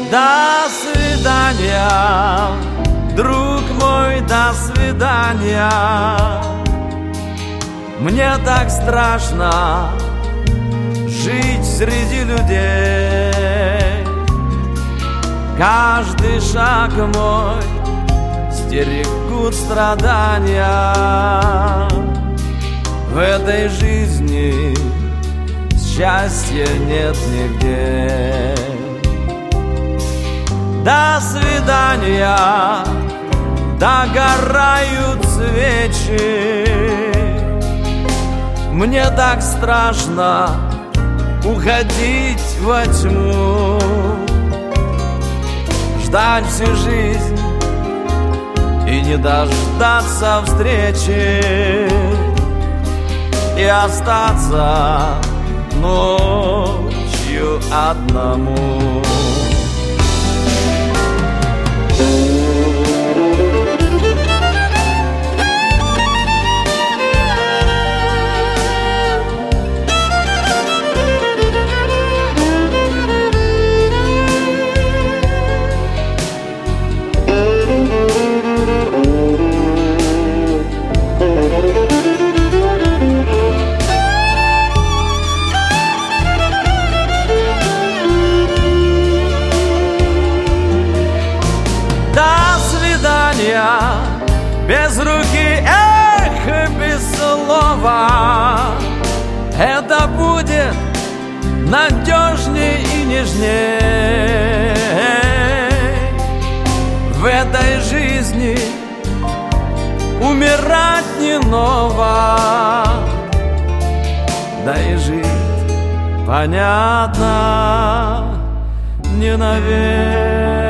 До свидания, друг мой, до свидания. Мне так страшно жить среди людей. Каждый шаг мой стерегут страдания. В этой жизни счастья нет нигде. До свидания, догорают свечи. Мне так страшно уходить во тьму, ждать всю жизнь и не дождаться встречи, и остаться ночью одному. Без руки, эх, без слова. Это будет надежней и нежней. В этой жизни умирать не ново, да и жить, понятно, не навек.